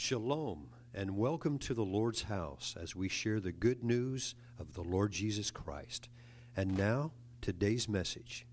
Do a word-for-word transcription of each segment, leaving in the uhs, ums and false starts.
Shalom, and welcome to the Lord's house as we share the good news of the Lord Jesus Christ. And now, today's message.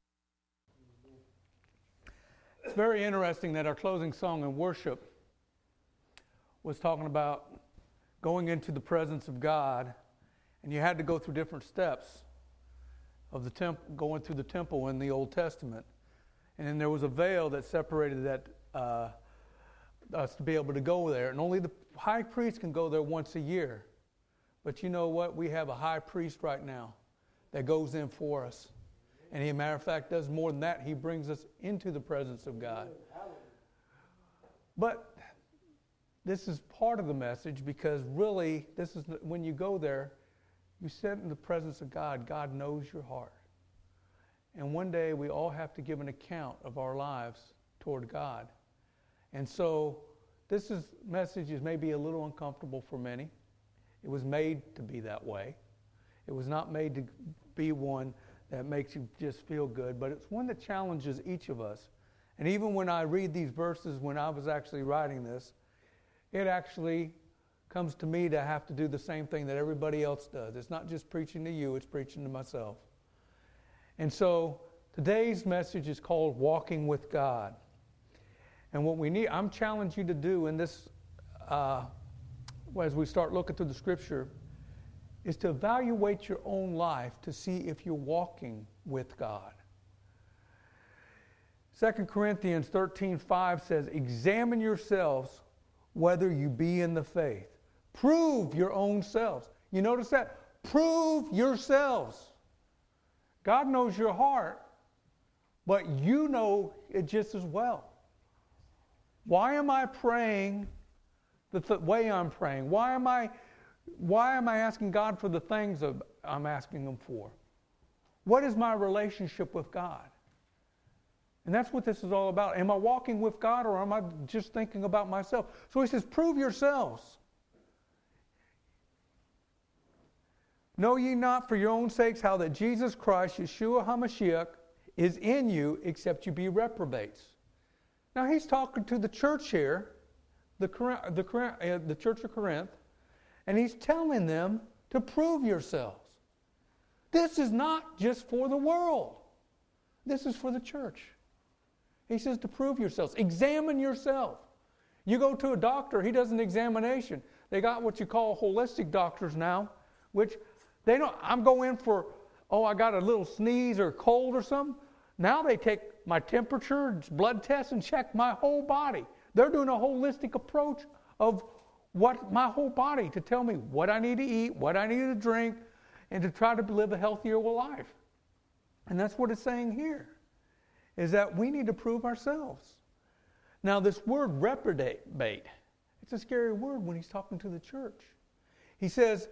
It's very interesting that our closing song in worship was talking about going into the presence of God, and you had to go through different steps of the temp- going through the temple in the Old Testament. And then there was a veil that separated that uh, us to be able to go there. And only the high priest can go there once a year. But you know what? We have a high priest right now that goes in for us. And as a matter of fact, does more than that. He brings us into the presence of God. But this is part of the message, because really, this is when you go there, you sit in the presence of God. God knows your heart. And one day we all have to give an account of our lives toward God. And so this is, message is maybe a little uncomfortable for many. It was made to be that way. It was not made to be one that makes you just feel good, but it's one that challenges each of us. And even when I read these verses, when I was actually writing this, it actually comes to me to have to do the same thing that everybody else does. It's not just preaching to you, it's preaching to myself. And so today's message is called Walking with God. And what we need, I'm challenging you to do in this, uh, as we start looking through the Scripture, is to evaluate your own life to see if you're walking with God. Second Corinthians thirteen five says, "Examine yourselves whether you be in the faith. Prove your own selves." You notice that? Prove yourselves. God knows your heart, but you know it just as well. Why am I praying the th- way I'm praying? Why am I why am I asking God for the things that I'm asking Him for? What is my relationship with God? And that's what this is all about. Am I walking with God, or am I just thinking about myself? So he says, prove yourselves. Know ye not for your own sakes how that Jesus Christ, Yeshua HaMashiach, is in you, except you be reprobates. Now he's talking to the church here, the, the, uh, the church of Corinth, and he's telling them to prove yourselves. This is not just for the world. This is for the church. He says to prove yourselves. Examine yourself. You go to a doctor, he does an examination. They got what you call holistic doctors now, which they don't, I'm going for, oh, I got a little sneeze or cold or something. Now they take my temperature, blood test, and check my whole body. They're doing a holistic approach of what my whole body to tell me what I need to eat, what I need to drink, and to try to live a healthier life. And that's what it's saying here, is that we need to prove ourselves. Now this word reprobate, it's a scary word when he's talking to the church. He says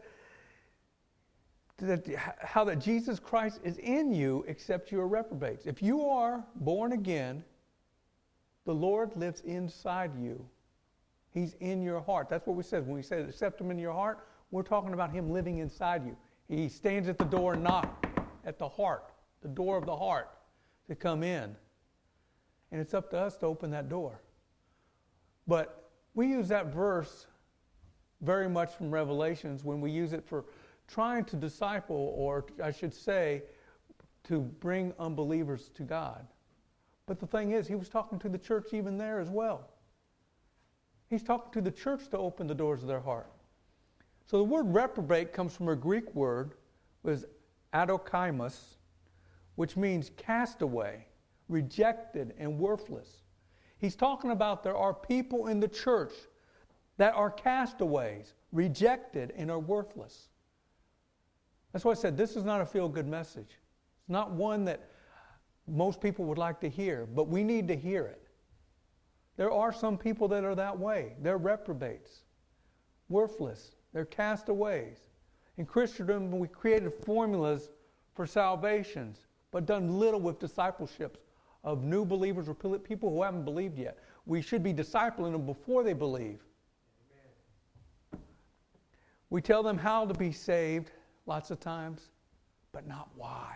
that how that Jesus Christ is in you, except you are reprobates. If you are born again, the Lord lives inside you. He's in your heart. That's what we said. When we say accept Him in your heart, we're talking about Him living inside you. He stands at the door and knocks at the heart, the door of the heart, to come in. And it's up to us to open that door. But we use that verse very much from Revelations when we use it for trying to disciple, or I should say, to bring unbelievers to God. But the thing is, he was talking to the church even there as well. He's talking to the church to open the doors of their heart. So the word reprobate comes from a Greek word, was adokimos, which means castaway, rejected, and worthless. He's talking about there are people in the church that are castaways, rejected, and are worthless. That's why I said this is not a feel-good message. It's not one that most people would like to hear, but we need to hear it. There are some people that are that way. They're reprobates, worthless. They're castaways. In Christendom, we created formulas for salvations, but done little with discipleships of new believers or people who haven't believed yet. We should be discipling them before they believe. Amen. We tell them how to be saved lots of times, but not why.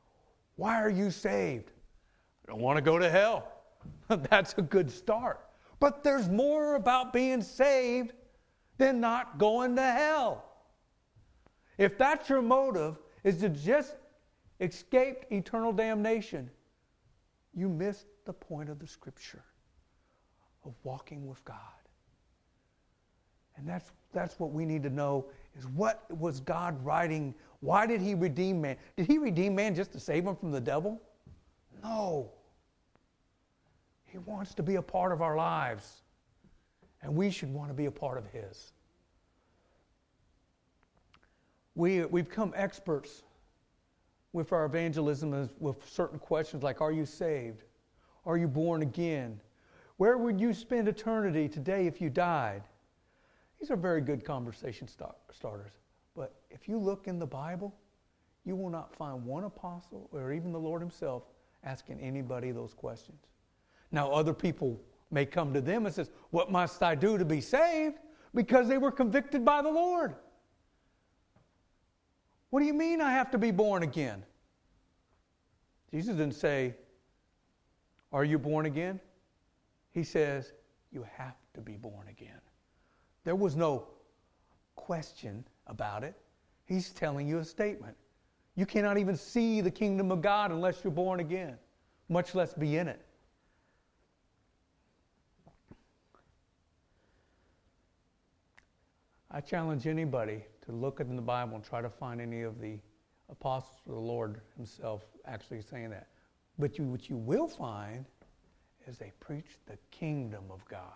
Why are you saved? I don't want to go to hell. That's a good start. But there's more about being saved than not going to hell. If that's your motive, is to just escape eternal damnation, you missed the point of the Scripture of walking with God. And that's that's what we need to know, is what was God writing? Why did He redeem man? Did He redeem man just to save him from the devil? No. He wants to be a part of our lives. And we should want to be a part of His. We, we've become experts with our evangelism with certain questions like, are you saved? Are you born again? Where would you spend eternity today if you died? These are very good conversation start, starters. But if you look in the Bible, you will not find one apostle or even the Lord Himself asking anybody those questions. Now, other people may come to them and says, what must I do to be saved? Because they were convicted by the Lord. What do you mean I have to be born again? Jesus didn't say, are you born again? He says, you have to be born again. There was no question about it. He's telling you a statement. You cannot even see the kingdom of God unless you're born again, much less be in it. I challenge anybody to look in the Bible and try to find any of the apostles of the Lord Himself actually saying that. But you, what you will find is they preach the kingdom of God.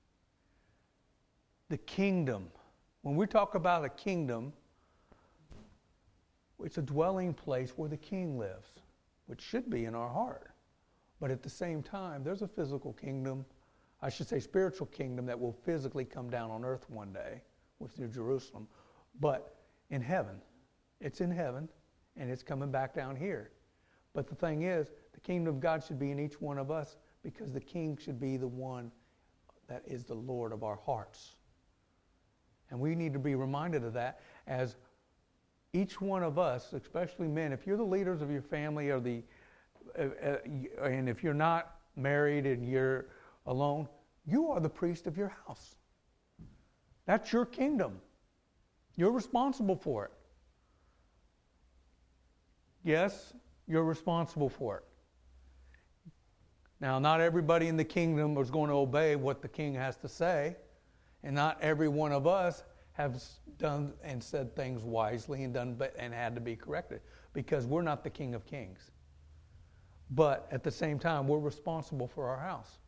The kingdom. When we talk about a kingdom, it's a dwelling place where the king lives, which should be in our heart. But at the same time, there's a physical kingdom, I should say spiritual kingdom, that will physically come down on earth one day with New Jerusalem. But in heaven, it's in heaven, and it's coming back down here. But the thing is, the kingdom of God should be in each one of us, because the king should be the one that is the Lord of our hearts. And we need to be reminded of that as each one of us, especially men, if you're the leaders of your family, or the, uh, uh, and if you're not married and you're alone, you are the priest of your house. That's your kingdom. You're responsible for it. Yes, you're responsible for it. Now, not everybody in the kingdom is going to obey what the king has to say, and not every one of us have done and said things wisely and done and had to be corrected, because we're not the King of Kings. But at the same time, we're responsible for our house.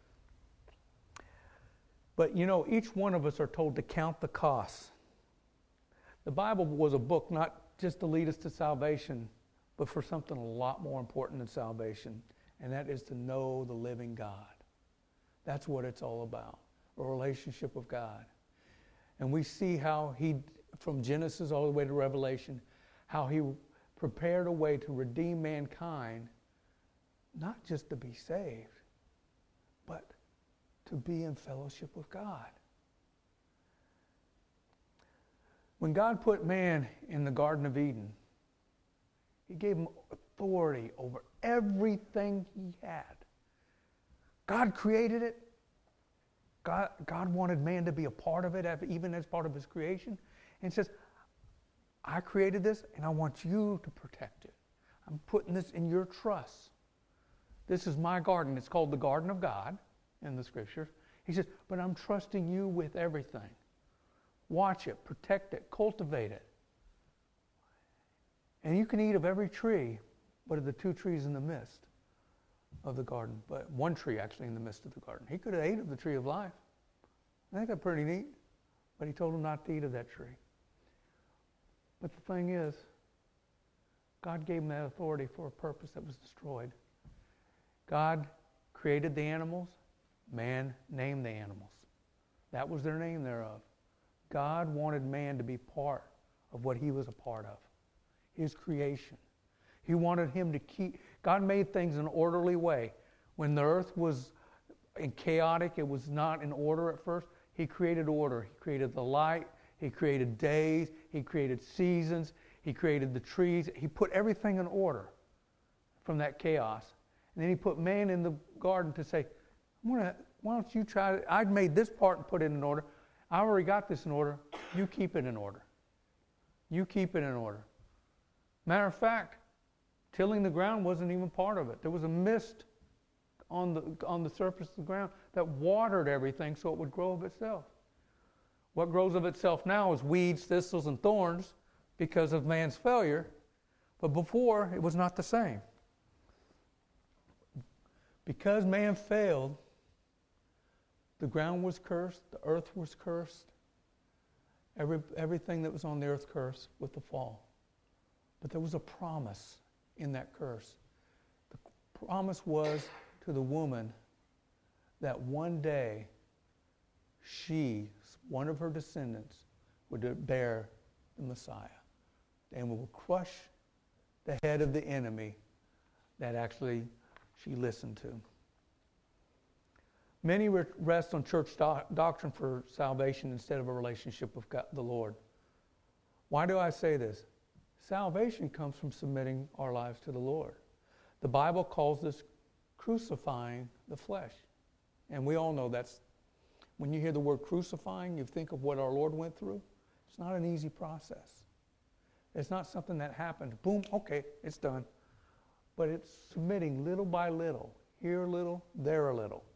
But you know, each one of us are told to count the costs. The Bible was a book not just to lead us to salvation, but for something a lot more important than salvation, and that is to know the living God. That's what it's all about, a relationship with God. And we see how He, from Genesis all the way to Revelation, how He prepared a way to redeem mankind, not just to be saved, but to be in fellowship with God. When God put man in the Garden of Eden, He gave him authority over everything he had. God created it. God, God wanted man to be a part of it, even as part of His creation. And He says, I created this, and I want you to protect it. I'm putting this in your trust. This is my garden. It's called the Garden of God in the Scriptures. He says, but I'm trusting you with everything. Watch it, protect it, cultivate it. And you can eat of every tree, but of the two trees in the midst of the garden. But one tree actually in the midst of the garden. He could have ate of the tree of life. I think that's pretty neat. But He told him not to eat of that tree. But the thing is, God gave him that authority for a purpose that was destroyed. God created the animals. Man named the animals. That was their name thereof. God wanted man to be part of what He was a part of. His creation. He wanted him to keep... God made things in an orderly way. When the earth was chaotic, it was not in order at first, He created order. He created the light. He created days. He created seasons. He created the trees. He put everything in order from that chaos. And then He put man in the garden to say, I'm going to why don't you try to, I'd made this part and put it in order. I already got this in order. You keep it in order. You keep it in order. Matter of fact, tilling the ground wasn't even part of it. There was a mist on the on the surface of the ground that watered everything so it would grow of itself. What grows of itself now is weeds, thistles, and thorns because of man's failure. But before, it was not the same. Because man failed, the ground was cursed, the earth was cursed, every, everything that was on the earth cursed with the fall. But there was a promise in that curse. The promise was to the woman that one day she, one of her descendants, would bear the Messiah and will crush the head of the enemy that actually she listened to. Many rest on church do- doctrine for salvation instead of a relationship with God, the Lord. Why do I say this? Salvation comes from submitting our lives to the Lord. The Bible calls this crucifying the flesh. And we all know that's, when you hear the word crucifying, you think of what our Lord went through. It's not an easy process. It's not something that happened, boom, okay, it's done. But it's submitting little by little, here a little, there a little.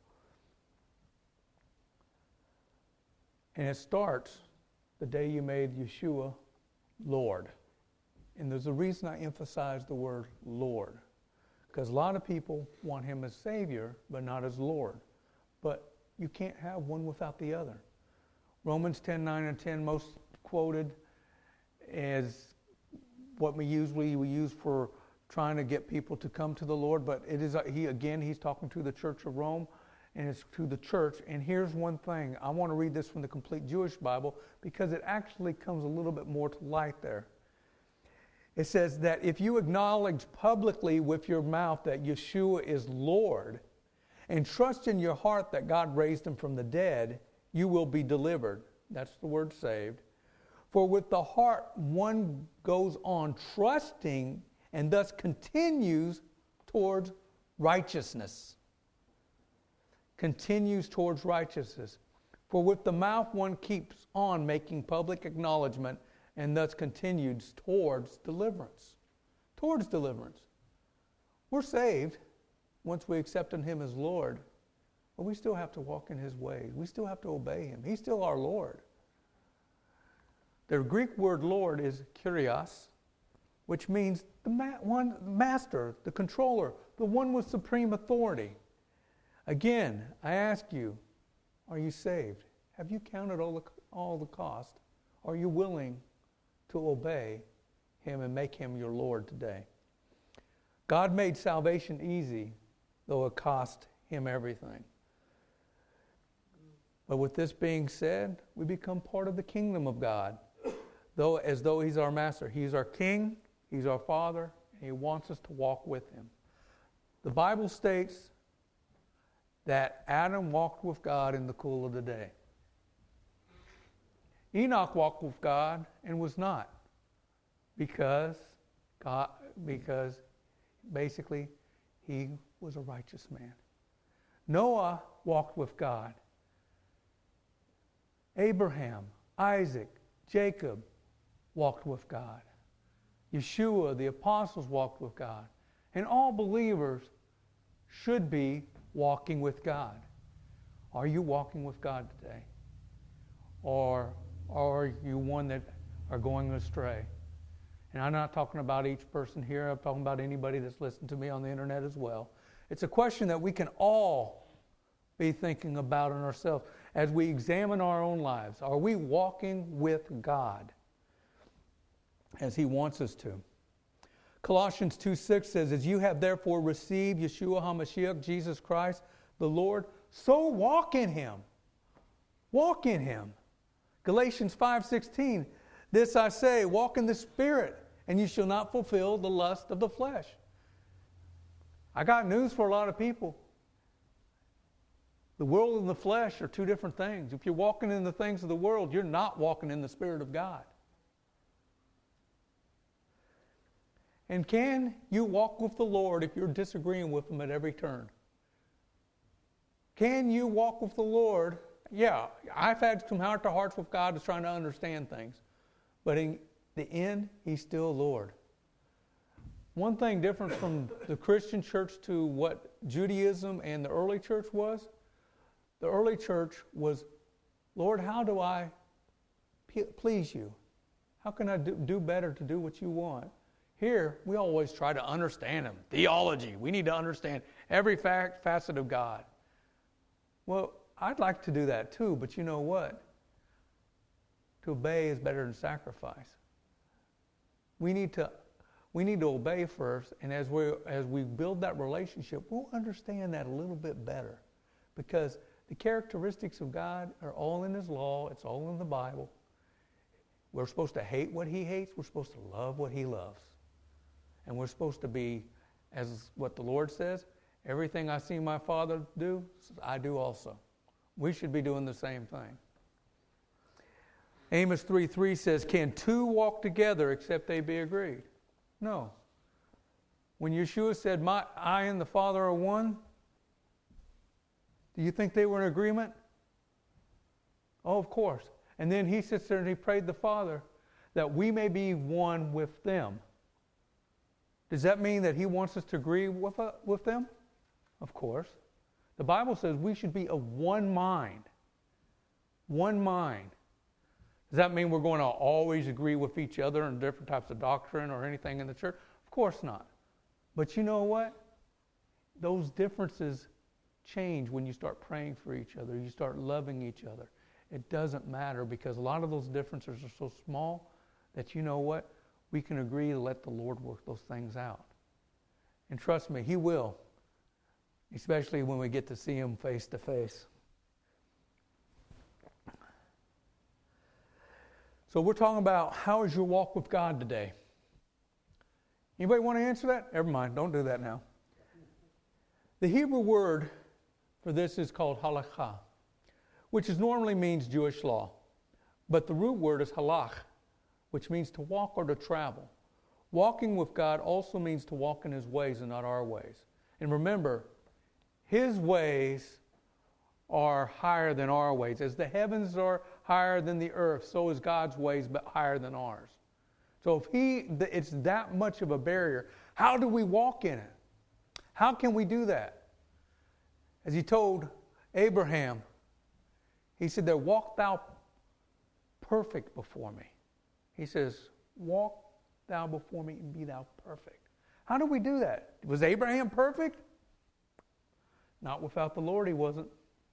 And it starts the day you made Yeshua Lord. And there's a reason I emphasize the word Lord. Because a lot of people want him as Savior, but not as Lord. But you can't have one without the other. Romans ten, nine, and ten, most quoted, is what we usually we use for trying to get people to come to the Lord. But it is he again, he's talking to the Church of Rome, and it's to the church. And here's one thing. I want to read this from the Complete Jewish Bible because it actually comes a little bit more to light there. It says that if you acknowledge publicly with your mouth that Yeshua is Lord and trust in your heart that God raised him from the dead, you will be delivered. That's the word saved. For with the heart one goes on trusting and thus continues towards righteousness. Continues towards righteousness. For with the mouth one keeps on making public acknowledgement and thus continues towards deliverance. Towards deliverance. We're saved once we accept him as Lord, but we still have to walk in his ways. We still have to obey him. He's still our Lord. The Greek word Lord is Kyrios, which means the ma- one master, the controller, the one with supreme authority. Again, I ask you, are you saved? Have you counted all the, all the cost? Are you willing to obey him and make him your Lord today? God made salvation easy, though it cost him everything. But with this being said, we become part of the kingdom of God, though as though he's our master. He's our king, he's our father, and he wants us to walk with him. The Bible states that Adam walked with God in the cool of the day. Enoch walked with God and was not, because God, because basically he was a righteous man. Noah walked with God. Abraham, Isaac, Jacob walked with God. Yeshua, the apostles, walked with God. And all believers should be walking with God. Are you walking with God today? Or are you one that are going astray? And I'm not talking about each person here. I'm talking about anybody that's listening to me on the internet as well. It's a question that we can all be thinking about in ourselves as we examine our own lives. Are we walking with God as he wants us to? Colossians two six says, as you have therefore received Yeshua HaMashiach, Jesus Christ, the Lord, so walk in him. Walk in him. Galatians five sixteen, this I say, walk in the Spirit, and you shall not fulfill the lust of the flesh. I got news for a lot of people. The world and the flesh are two different things. If you're walking in the things of the world, you're not walking in the Spirit of God. And can you walk with the Lord if you're disagreeing with him at every turn? Can you walk with the Lord? Yeah, I've had some heart-to-hearts with God that's trying to understand things. But in the end, He's still Lord. One thing different from the Christian church to what Judaism and the early church was, the early church was, Lord, how do I please you? How can I do, do better to do what you want? Here, we always try to understand Him. Theology. We need to understand every fact, facet of God. Well, I'd like to do that too, but you know what? To obey is better than sacrifice. We need to we need to obey first, and as we as we build that relationship, we'll understand that a little bit better. Because the characteristics of God are all in His law, it's all in the Bible. We're supposed to hate what He hates, we're supposed to love what He loves. And we're supposed to be, as what the Lord says, everything I see my Father do, I do also. We should be doing the same thing. Amos three three says, can two walk together except they be agreed? No. When Yeshua said, my, I and the Father are one, do you think they were in agreement? Oh, of course. And then He sits there and He prayed the Father that we may be one with them. Does that mean that He wants us to agree with, uh, with them? Of course. The Bible says we should be of one mind. One mind. Does that mean we're going to always agree with each other on different types of doctrine or anything in the church? Of course not. But you know what? Those differences change when you start praying for each other. You start loving each other. It doesn't matter because a lot of those differences are so small that you know what? We can agree to let the Lord work those things out. And trust me, He will. Especially when we get to see Him face to face. So we're talking about how is your walk with God today? Anybody want to answer that? Never mind, don't do that now. The Hebrew word for this is called halakha, which is normally means Jewish law. But the root word is halach, which means to walk or to travel. Walking with God also means to walk in His ways and not our ways. And remember, His ways are higher than our ways. As the heavens are higher than the earth, so is God's ways but higher than ours. So if He, it's that much of a barrier, how do we walk in it? How can we do that? As He told Abraham, He said, there, walk thou perfect before me. He says, walk thou before me and be thou perfect. How do we do that? Was Abraham perfect? Not without the Lord, he wasn't.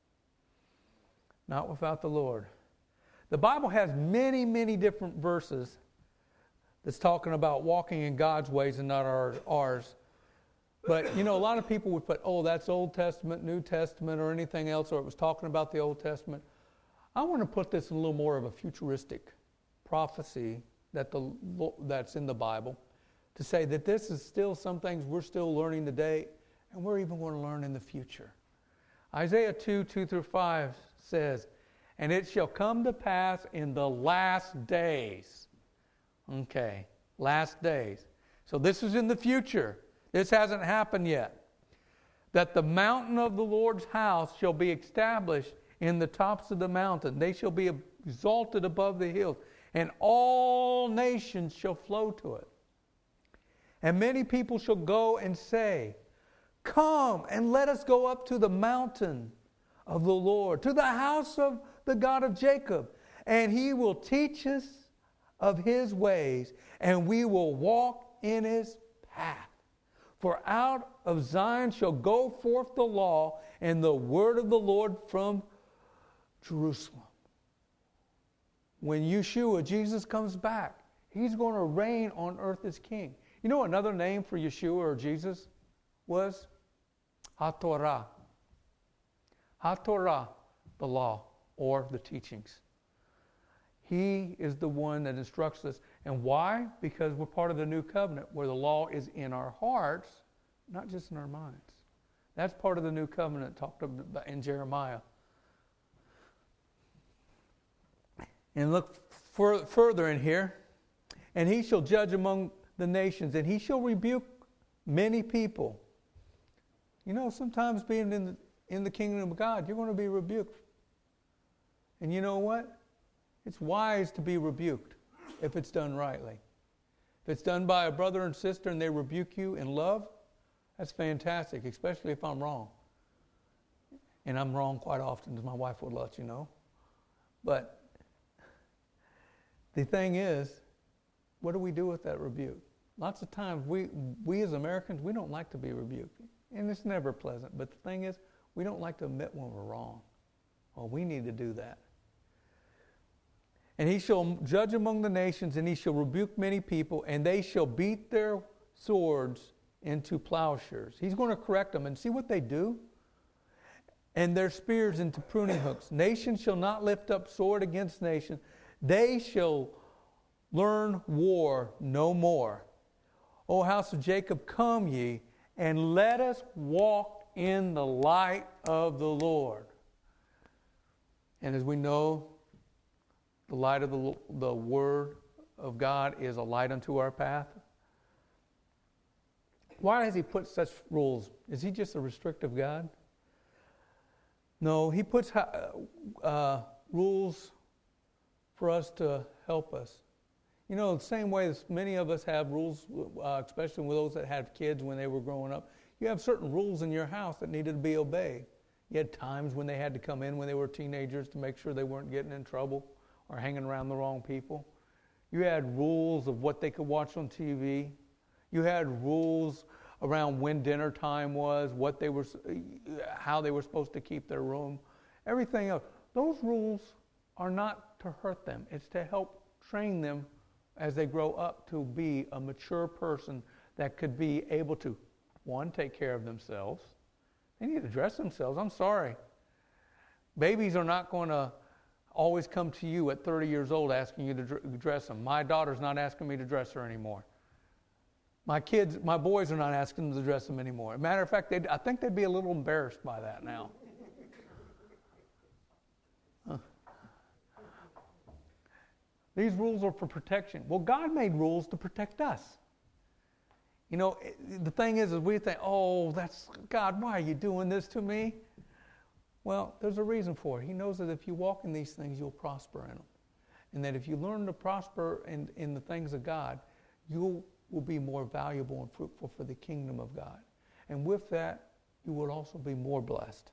Not without the Lord. The Bible has many, many different verses that's talking about walking in God's ways and not our, ours. But, you know, a lot of people would put, oh, that's Old Testament, New Testament, or anything else, or it was talking about the Old Testament. I want to put this in a little more of a futuristic prophecy that the that's in the Bible to say that this is still some things we're still learning today, and we're even going to learn in the future. Isaiah two, two through five says, and it shall come to pass in the last days. Okay, last days. So this is in the future. This hasn't happened yet. That the mountain of the Lord's house shall be established in the tops of the mountain. They shall be exalted above the hills, and all nations shall flow to it. And many people shall go and say, come and let us go up to the mountain of the Lord, to the house of the God of Jacob, and He will teach us of His ways, and we will walk in His path. For out of Zion shall go forth the law and the word of the Lord from Jerusalem. When Yeshua, Jesus, comes back, He's going to reign on earth as King. You know another name for Yeshua or Jesus was? HaTorah. HaTorah, the law or the teachings. He is the one that instructs us. And why? Because we're part of the new covenant where the law is in our hearts, not just in our minds. That's part of the new covenant talked about in Jeremiah. And look for, further in here. And He shall judge among the nations, and He shall rebuke many people. You know, sometimes being in the, in the kingdom of God, you're going to be rebuked. And you know what? It's wise to be rebuked if it's done rightly. If it's done by a brother and sister and they rebuke you in love, that's fantastic, especially if I'm wrong. And I'm wrong quite often, as my wife would let you know. But the thing is, what do we do with that rebuke? Lots of times, we, we as Americans, we don't like to be rebuked. And it's never pleasant. But the thing is, we don't like to admit when we're wrong. Well, we need to do that. And he shall judge among the nations, and he shall rebuke many people, and they shall beat their swords into plowshares. He's going to correct them. And see what they do? And their spears into pruning hooks. Nation shall not lift up sword against nation. They shall learn war no more. O house of Jacob, come ye, and let us walk in the light of the Lord. And as we know, the light of the, the Word of God is a light unto our path. Why has he put such rules? Is he just a restrictive God? No, he puts uh, rules for us to help us. You know, the same way as many of us have rules, uh, especially with those that had kids when they were growing up. You have certain rules in your house that needed to be obeyed. You had times when they had to come in when they were teenagers to make sure they weren't getting in trouble or hanging around the wrong people. You had rules of what they could watch on T V. You had rules around when dinner time was, what they were, how they were supposed to keep their room, everything else. Those rules are not to hurt them. It's to help train them as they grow up to be a mature person that could be able to, one, take care of themselves. They need to dress themselves. I'm sorry. Babies are not going to always come to you at thirty years old asking you to dress them. My daughter's not asking me to dress her anymore. My kids, my boys are not asking them to dress them anymore. As a matter of fact, I think they'd be a little embarrassed by that now. Huh. These rules are for protection. Well, God made rules to protect us. You know, the thing is, is we think, oh, that's, God, why are you doing this to me? Well, there's a reason for it. He knows that if you walk in these things, you'll prosper in them. And that if you learn to prosper in, in the things of God, you'll will be more valuable and fruitful for the kingdom of God. And with that, you will also be more blessed.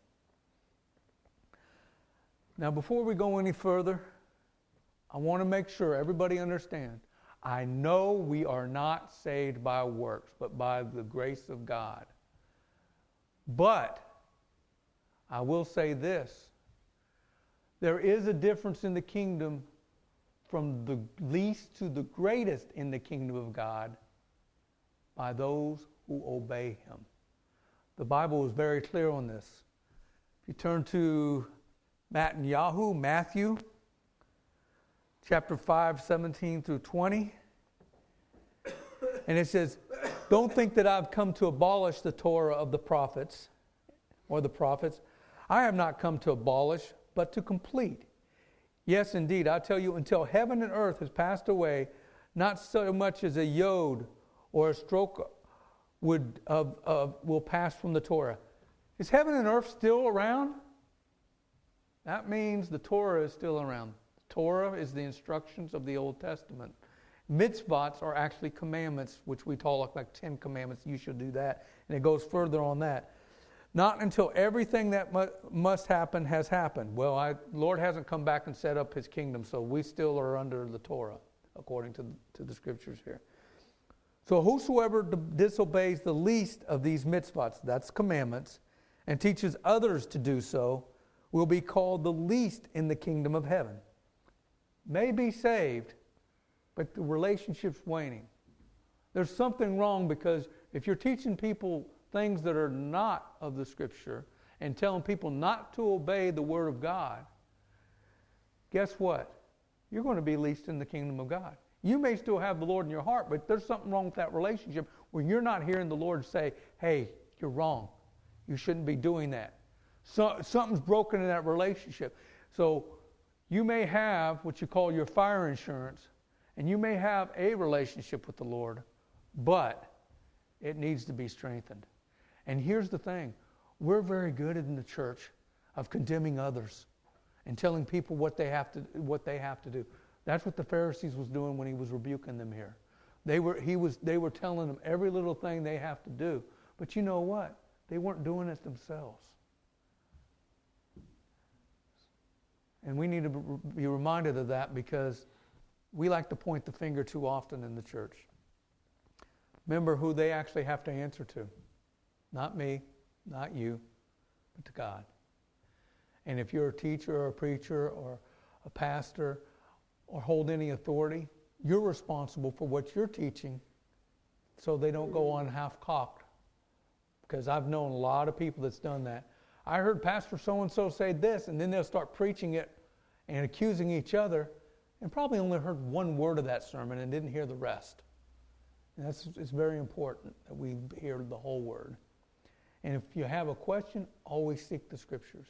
Now, before we go any further, I want to make sure everybody understands. I know we are not saved by works, but by the grace of God. But I will say this. There is a difference in the kingdom from the least to the greatest in the kingdom of God by those who obey him. The Bible is very clear on this. If you turn to Matthew, Matthew, chapter five, seventeen through twenty, and it says, don't think that I've come to abolish the Torah of the prophets, or the prophets. I have not come to abolish, but to complete. Yes, indeed, I tell you, until heaven and earth has passed away, not so much as a yod or a stroke would of, of will pass from the Torah. Is heaven and earth still around? That means the Torah is still around. The Torah is the instructions of the Old Testament. Mitzvot are actually commandments, which we call like Ten Commandments. You should do that. And it goes further on that. Not until everything that mu- must happen has happened. Well, I, Lord hasn't come back and set up his kingdom, so we still are under the Torah, according to the, to the scriptures here. So whosoever disobeys the least of these mitzvahs, that's commandments, and teaches others to do so, will be called the least in the kingdom of heaven. May be saved, but the relationship's waning. There's something wrong, because if you're teaching people things that are not of the Scripture and telling people not to obey the Word of God, guess what? You're going to be least in the kingdom of God. You may still have the Lord in your heart, but there's something wrong with that relationship where you're not hearing the Lord say, hey, you're wrong. You shouldn't be doing that. So, something's broken in that relationship. So you may have what you call your fire insurance, and you may have a relationship with the Lord, but it needs to be strengthened. And here's the thing. We're very good in the church of condemning others and telling people what they have to what they have to do. That's what the Pharisees was doing when he was rebuking them here. They were he was they were telling them every little thing they have to do. But you know what? They weren't doing it themselves. And we need to be reminded of that because we like to point the finger too often in the church. Remember who they actually have to answer to. Not me, not you, but to God. And if you're a teacher or a preacher or a pastor or hold any authority, you're responsible for what you're teaching so they don't go on half-cocked. Because I've known a lot of people that's done that. I heard Pastor so-and-so say this, and then they'll start preaching it and accusing each other, and probably only heard one word of that sermon and didn't hear the rest. And that's it's very important that we hear the whole word. And if you have a question, always seek the Scriptures.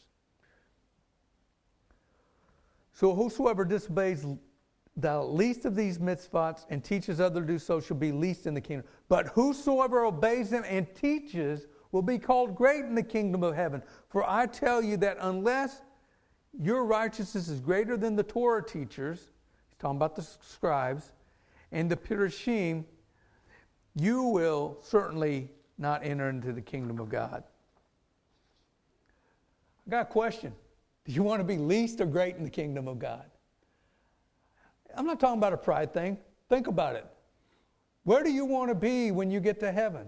So whosoever disobeys the least of these mitzvahs and teaches others to do so shall be least in the kingdom. But whosoever obeys them and teaches will be called great in the kingdom of heaven. For I tell you that unless your righteousness is greater than the Torah teachers, he's talking about the scribes, and the Pirushim, you will certainly not enter into the kingdom of God. I got a question. Do you want to be least or great in the kingdom of God? I'm not talking about a pride thing. Think about it. Where do you want to be when you get to heaven?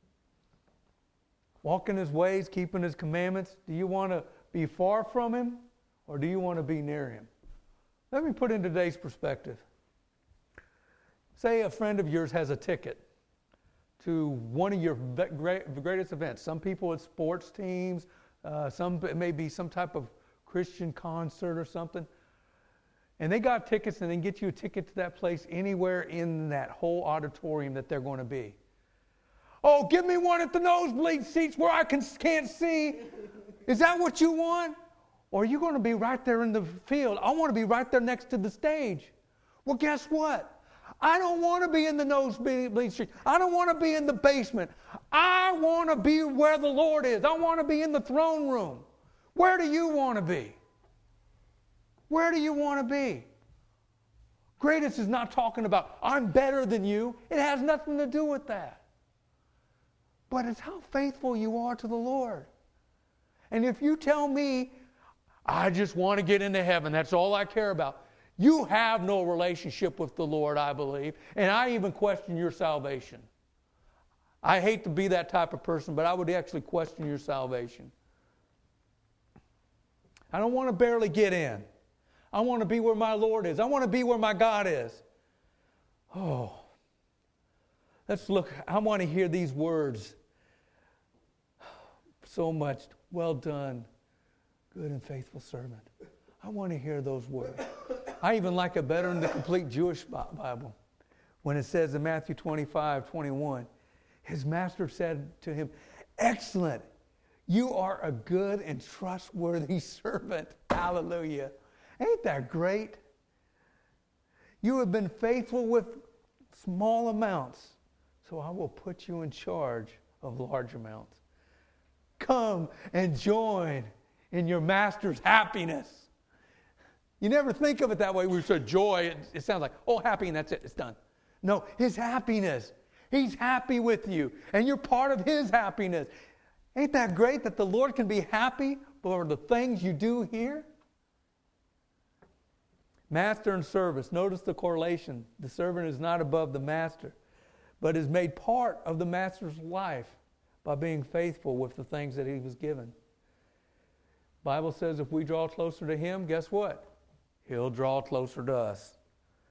Walking His ways, keeping His commandments? Do you want to be far from Him or do you want to be near Him? Let me put it in today's perspective. Say a friend of yours has a ticket to one of your greatest events. Some people it's sports teams. Uh, some it may be some type of Christian concert or something. And they got tickets and they get you a ticket to that place anywhere in that whole auditorium that they're going to be. Oh, give me one at the nosebleed seats where I can, can't see. Is that what you want? Or are you going to be right there in the field? I want to be right there next to the stage. Well, guess what? I don't want to be in the nosebleed seats. I don't want to be in the basement. I want to be where the Lord is. I want to be in the throne room. Where do you want to be? Where do you want to be? Greatness is not talking about, I'm better than you. It has nothing to do with that. But it's how faithful you are to the Lord. And if you tell me, I just want to get into heaven, that's all I care about, you have no relationship with the Lord, I believe. And I even question your salvation. I hate to be that type of person, but I would actually question your salvation. I don't want to barely get in. I want to be where my Lord is. I want to be where my God is. Oh, let's look. I want to hear these words so much. Well done, good and faithful servant. I want to hear those words. I even like it better in the complete Jewish Bible when it says in Matthew twenty-five, twenty-one, his master said to him, excellent, you are a good and trustworthy servant. Hallelujah. Ain't that great? You have been faithful with small amounts, so I will put you in charge of large amounts. Come and join in your master's happiness. You never think of it that way. We say joy, it, it sounds like, oh, happy, and that's it, it's done. No, His happiness. He's happy with you, and you're part of His happiness. Ain't that great that the Lord can be happy for the things you do here? Master and service. Notice the correlation. The servant is not above the master, but is made part of the master's life by being faithful with the things that he was given. Bible says if we draw closer to Him, guess what? He'll draw closer to us.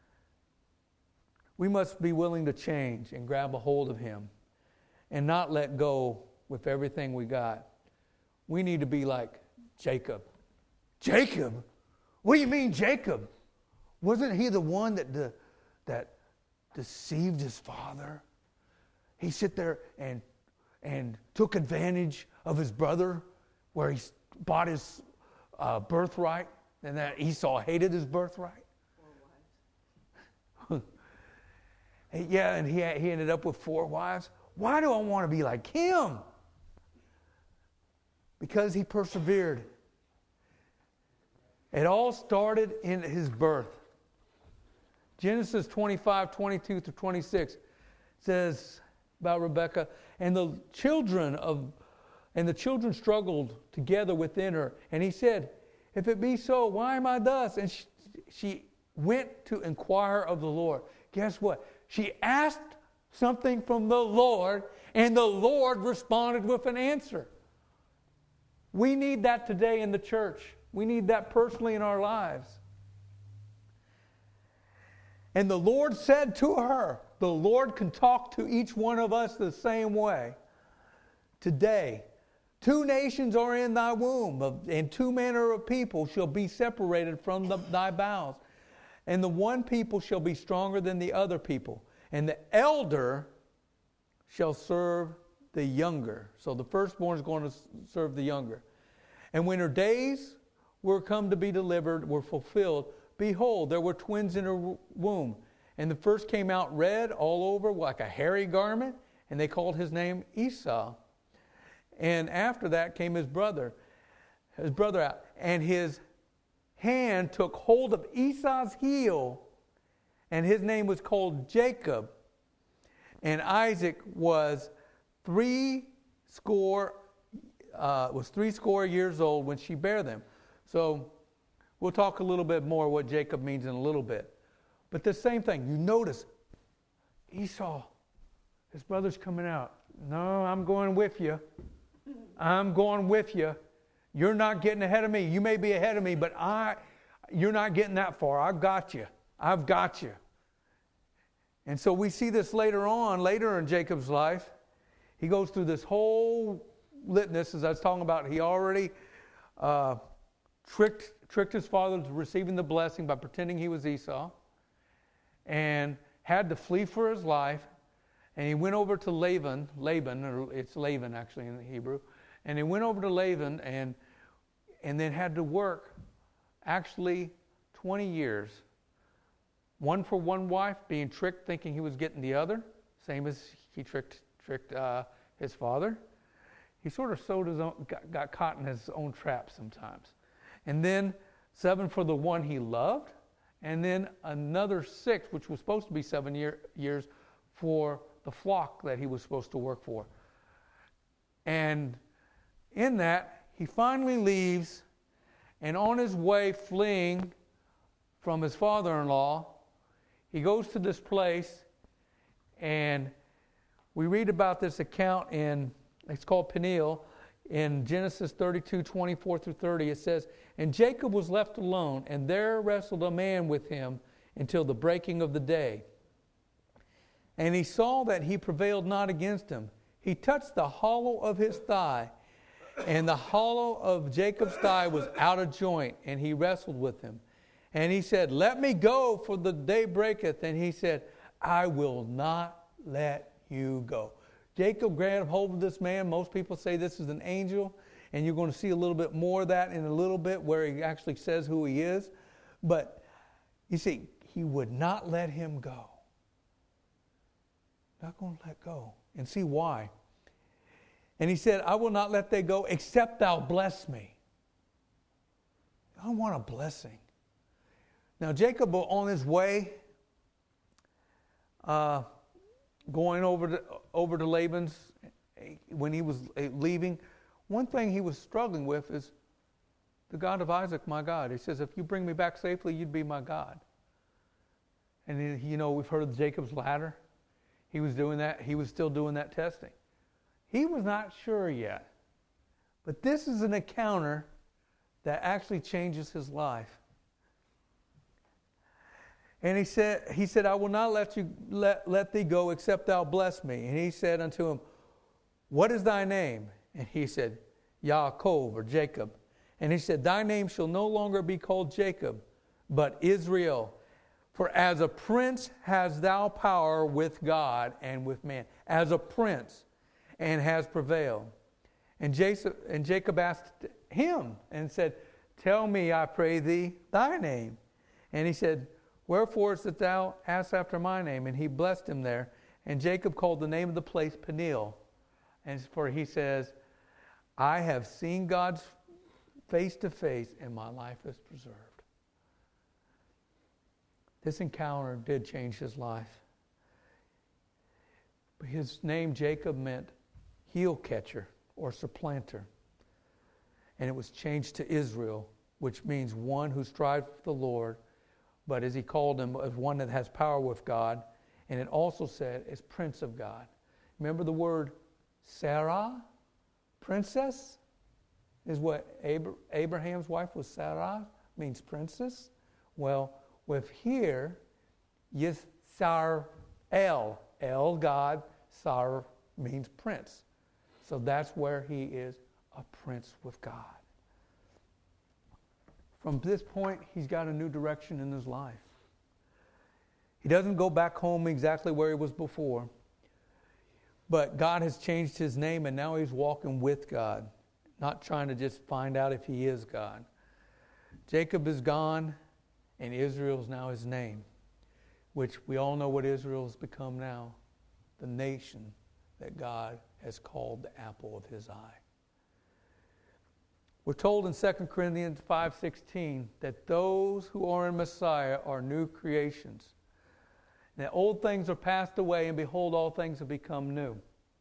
We must be willing to change and grab a hold of Him and not let go with everything we got. We need to be like Jacob. Jacob? What do you mean Jacob? Wasn't he the one that de- that deceived his father? He sit there and and took advantage of his brother where he bought his uh, birthright, and that Esau hated his birthright. Yeah, and he he ended up with four wives. Why do I want to be like him? because he persevered. It all started in his birth. Genesis twenty-five, twenty-two through twenty-six says about Rebekah, and the children of and the children struggled together within her. And he said, if it be so, why am I thus? And she, she went to inquire of the Lord. Guess what? She asked something from the Lord, and the Lord responded with an answer. We need that today in the church. We need that personally in our lives. And the Lord said to her, the Lord can talk to each one of us the same way. Today, two nations are in thy womb, and two manner of people shall be separated from the, thy bowels. And the one people shall be stronger than the other people. And the elder shall serve the younger. So the firstborn is going to serve the younger. And when her days were come to be delivered, were fulfilled, behold, there were twins in her womb. And the first came out red all over like a hairy garment, and they called his name Esau. And after that came his brother, his brother out, and his hand took hold of Esau's heel, and his name was called Jacob. And Isaac was three score uh, was three score years old when she bare them. So we'll talk a little bit more what Jacob means in a little bit. But the same thing, you notice Esau, his brother's coming out. No, I'm going with you. I'm going with you. You're not getting ahead of me. You may be ahead of me, but I, you're not getting that far. I've got you. I've got you. And so we see this later on, later in Jacob's life. He goes through this whole litmus, as I was talking about. He already uh, tricked tricked his father into receiving the blessing by pretending he was Esau, and had to flee for his life. And he went over to Laban, Laban, or it's Laban actually in the Hebrew, and he went over to Laban and and then had to work actually twenty years. One for one wife, being tricked, thinking he was getting the other, same as he tricked tricked uh, his father. He sort of sowed his own, got, got caught in his own trap sometimes. And then seven for the one he loved, and then another six, which was supposed to be seven year, years, for the flock that he was supposed to work for. And in that, he finally leaves, and on his way fleeing from his father-in-law, he goes to this place, and we read about this account in, it's called Peniel, in Genesis thirty-two, twenty-four through thirty. It says, and Jacob was left alone, and there wrestled a man with him until the breaking of the day. And he saw that he prevailed not against him. He touched the hollow of his thigh, and the hollow of Jacob's thigh was out of joint, and he wrestled with him. And he said, let me go, for the day breaketh. And he said, I will not let you go. Jacob grabbed hold of this man. Most people say this is an angel, and you're going to see a little bit more of that in a little bit where he actually says who he is. But you see, he would not let him go. Not going to let go. And see why. And he said, I will not let thee go except thou bless me. I want a blessing. Now Jacob, on his way, uh, going over to, over to Laban's, when he was leaving, one thing he was struggling with is the God of Isaac, my God. He says, if you bring me back safely, you'd be my God. And he, you know, we've heard of Jacob's ladder. He was doing that. He was still doing that testing. He was not sure yet. But this is an encounter that actually changes his life. And he said, he said, I will not let you let, let thee go except thou bless me. And he said unto him, what is thy name? And he said, Yaakov, or Jacob. And he said, thy name shall no longer be called Jacob, but Israel. For as a prince hast thou power with God and with man. As a prince, and has prevailed. And Jacob, and Jacob asked him and said, tell me, I pray thee, thy name. And he said, wherefore is it thou ask after my name? And he blessed him there. And Jacob called the name of the place Peniel. And for he says, I have seen God's face to face, and my life is preserved. This encounter did change his life. His name, Jacob, meant heel catcher or supplanter. And it was changed to Israel, which means one who strives with the Lord, but as he called him, as one that has power with God. And it also said, as Prince of God. Remember the word Sarah? Princess? Is what Abraham's wife was. Sarah means princess. Well, with here, Yisrael, El, God, Sar means prince. So that's where he is a prince with God. From this point, he's got a new direction in his life. He doesn't go back home exactly where he was before. But God has changed his name, and now he's walking with God, not trying to just find out if he is God. Jacob is gone, and Israel is now his name, which we all know what Israel has become now, the nation that God has called the apple of his eye. We're told in Second Corinthians five sixteen that those who are in Messiah are new creations. That old things are passed away, and behold, all things have become new.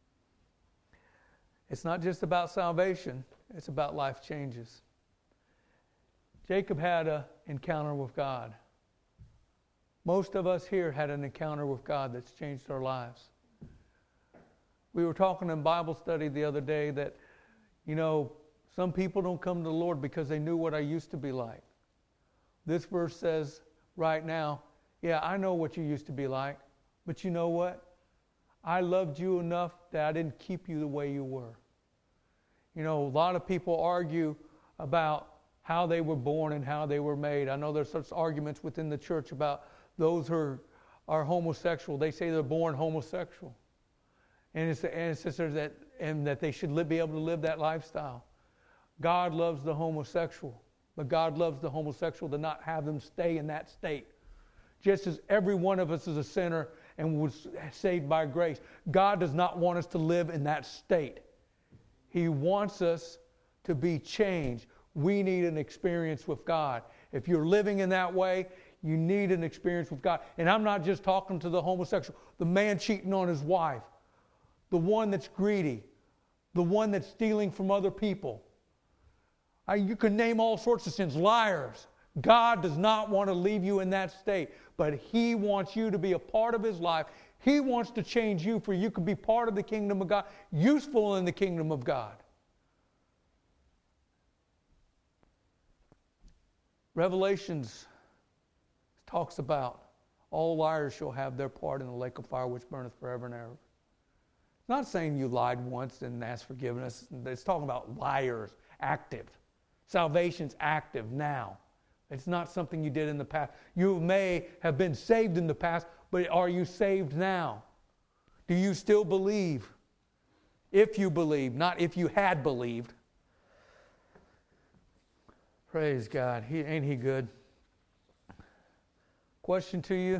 It's not just about salvation, it's about life changes. Jacob had an encounter with God. Most of us here had an encounter with God that's changed our lives. We were talking in Bible study the other day that, you know, some people don't come to the Lord because they knew what I used to be like. This verse says right now, yeah, I know what you used to be like, but you know what? I loved you enough that I didn't keep you the way you were. You know, a lot of people argue about how they were born and how they were made. I know there's such arguments within the church about those who are, are homosexual. They say they're born homosexual. And it's, and it's just that, and that they should live, be able to live that lifestyle. God loves the homosexual, but God loves the homosexual to not have them stay in that state. Just as every one of us is a sinner and was saved by grace, God does not want us to live in that state. He wants us to be changed. We need an experience with God. If you're living in that way, you need an experience with God. And I'm not just talking to the homosexual, the man cheating on his wife, the one that's greedy, the one that's stealing from other people. I, you can name all sorts of sins, liars. God does not want to leave you in that state, but He wants you to be a part of His life. He wants to change you for you can be part of the kingdom of God, useful in the kingdom of God. Revelations talks about all liars shall have their part in the lake of fire which burneth forever and ever. It's not saying you lied once and asked forgiveness. It's talking about liars, active. Salvation's active now. It's not something you did in the past. You may have been saved in the past, but are you saved now? Do you still believe? If you believe, not if you had believed. Praise God. He, ain't He good? Question to you.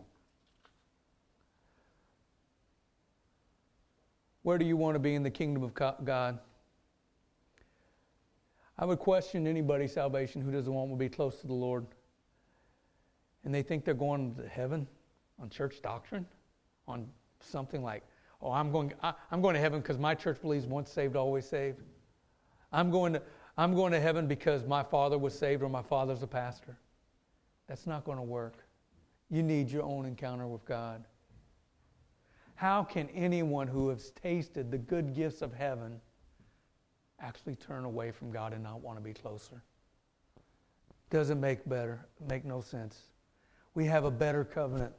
Where do you want to be in the kingdom of God? I would question anybody's salvation who doesn't want to be close to the Lord. And they think they're going to heaven on church doctrine, on something like, oh, I'm going, I, I'm going to heaven because my church believes once saved, always saved. I'm going to, I'm going to heaven because my father was saved or my father's a pastor. That's not going to work. You need your own encounter with God. How can anyone who has tasted the good gifts of heaven actually turn away from God and not want to be closer? Doesn't make better, make no sense. We have a better covenant.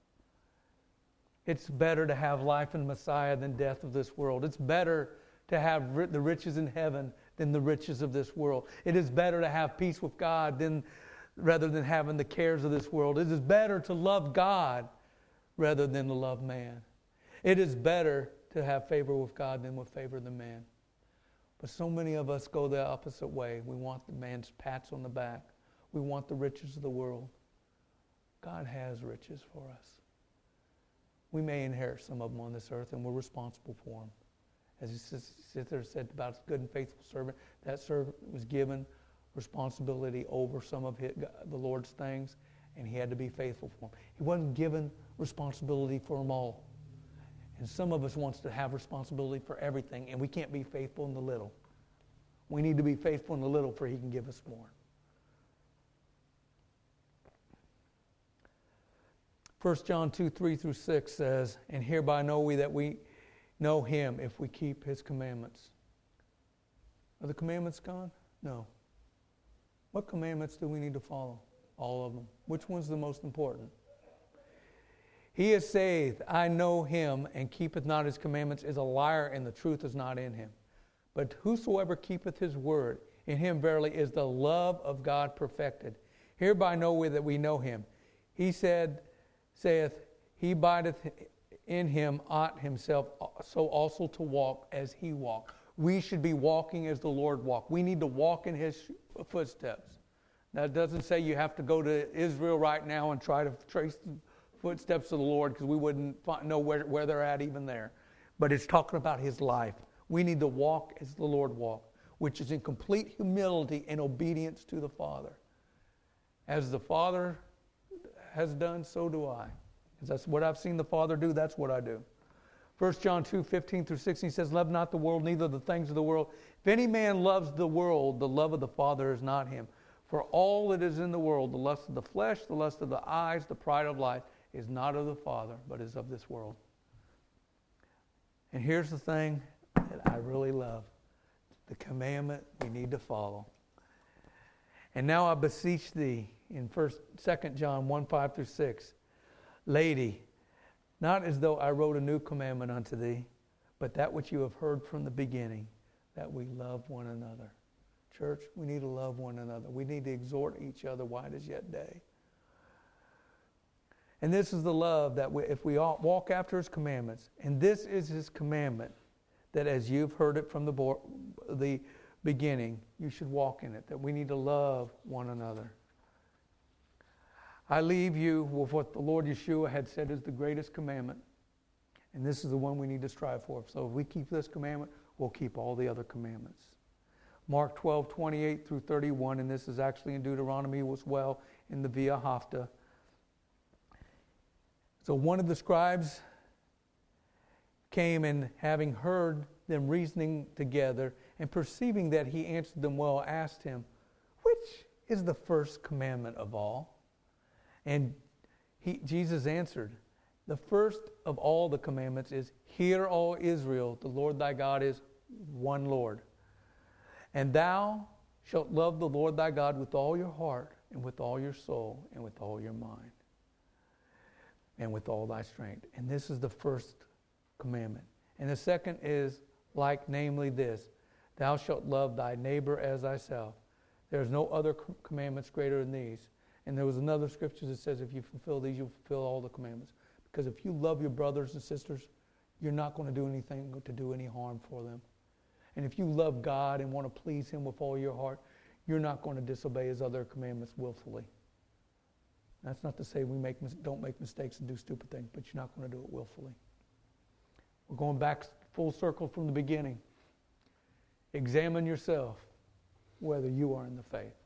It's better to have life in Messiah than death of this world. It's better to have the riches in heaven than the riches of this world. It is better to have peace with God than rather than having the cares of this world. It is better to love God rather than to love man. It is better to have favor with God than with favor than man. But so many of us go the opposite way. We want the man's pats on the back. We want the riches of the world. God has riches for us. We may inherit some of them on this earth, and we're responsible for them. As he sits there said about good and faithful servant, that servant was given responsibility over some of his, the Lord's things, and he had to be faithful for them. He wasn't given responsibility for them all. And some of us wants to have responsibility for everything, and we can't be faithful in the little. We need to be faithful in the little for he can give us more. First John two, three through six says, and hereby know we that we know him if we keep his commandments. Are the commandments gone? No. What commandments do we need to follow? All of them. Which one's the most important? He is saith, I know him, and keepeth not his commandments, is a liar, and the truth is not in him. But whosoever keepeth his word, in him verily is the love of God perfected. Hereby know we that we know him. He said, saith, he abideth in him, ought himself so also to walk as he walked. We should be walking as the Lord walked. We need to walk in his footsteps. That doesn't say you have to go to Israel right now and try to trace the footsteps of the Lord, because we wouldn't know where, where they're at even there. But it's talking about his life. We need to walk as the Lord walked, which is in complete humility and obedience to the Father. As the Father has done, so do I. Because that's what I've seen the Father do, that's what I do. First John two, fifteen through sixteen says, love not the world, neither the things of the world. If any man loves the world, the love of the Father is not him. For all that is in the world, the lust of the flesh, the lust of the eyes, the pride of life, is not of the Father, but is of this world. And here's the thing that I really love. The commandment we need to follow. And now I beseech thee, in first, Second John one, five through six, Lady, not as though I wrote a new commandment unto thee, but that which you have heard from the beginning, that we love one another. Church, we need to love one another. We need to exhort each other while it is yet day. And this is the love that we, if we all walk after his commandments, and this is his commandment, that as you've heard it from the, bo- the beginning, you should walk in it, that we need to love one another. I leave you with what the Lord Yeshua had said is the greatest commandment, and this is the one we need to strive for. So if we keep this commandment, we'll keep all the other commandments. Mark twelve, twenty-eight through thirty-one, and this is actually in Deuteronomy as well, in the Via Hafta. So one of the scribes came, and having heard them reasoning together, and perceiving that he answered them well, asked him, which is the first commandment of all? And he, Jesus answered, the first of all the commandments is, hear, O Israel, the Lord thy God is one Lord. And thou shalt love the Lord thy God with all your heart, and with all your soul, and with all your mind, and with all thy strength. And this is the first commandment. And the second is like, namely this, thou shalt love thy neighbor as thyself. There is no other commandments greater than these. And there was another scripture that says if you fulfill these, you'll fulfill all the commandments. Because if you love your brothers and sisters, you're not going to do anything to do any harm for them. And if you love God and want to please him with all your heart, you're not going to disobey his other commandments willfully. That's not to say we make don't make mistakes and do stupid things, but you're not going to do it willfully. We're going back full circle from the beginning. Examine yourself whether you are in the faith.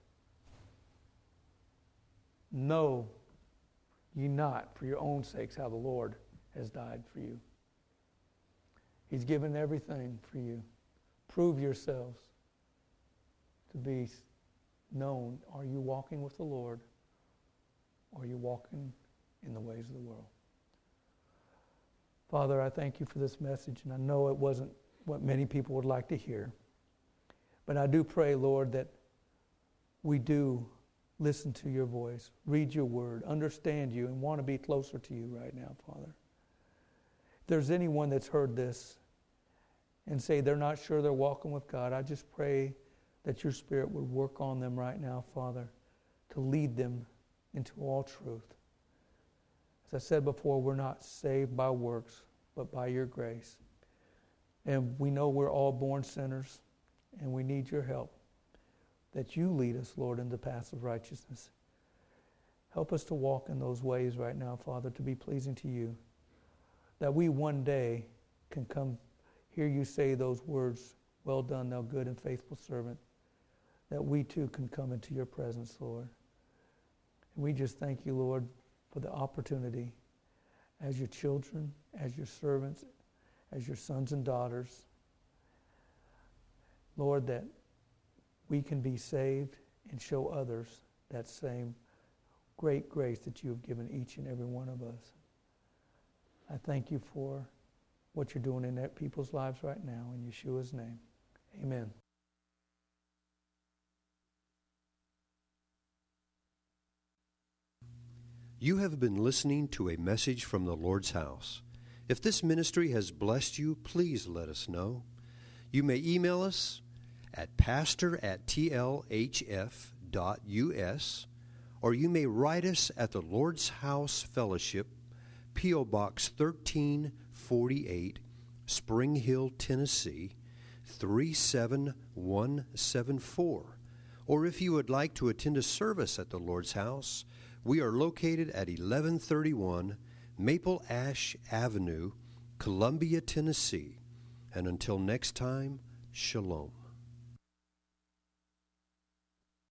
Know ye not for your own sakes how the Lord has died for you. He's given everything for you. Prove yourselves to be known. Are you walking with the Lord? Or are you walking in the ways of the world? Father, I thank you for this message, and I know it wasn't what many people would like to hear. But I do pray, Lord, that we do listen to your voice, read your word, understand you, and want to be closer to you right now, Father. If there's anyone that's heard this and say they're not sure they're walking with God, I just pray that your Spirit would work on them right now, Father, to lead them into all truth. As I said before, we're not saved by works, but by your grace. And we know we're all born sinners, and we need your help, that you lead us, Lord, in the paths of righteousness. Help us to walk in those ways right now, Father, to be pleasing to you, that we one day can come hear you say those words, well done, thou good and faithful servant, that we too can come into your presence, Lord. And we just thank you, Lord, for the opportunity as your children, as your servants, as your sons and daughters, Lord, that we can be saved and show others that same great grace that you have given each and every one of us. I thank you for what you're doing in that people's lives right now. In Yeshua's name, amen. You have been listening to a message from the Lord's house. If this ministry has blessed you, please let us know. You may email us at pastor at t l h f dot u s, or you may write us at the Lord's House Fellowship, P O Box thirteen forty-eight, Spring Hill, Tennessee, three seven one seven four. Or if you would like to attend a service at the Lord's House, we are located at eleven thirty-one Maple Ash Avenue, Columbia, Tennessee. And until next time, shalom.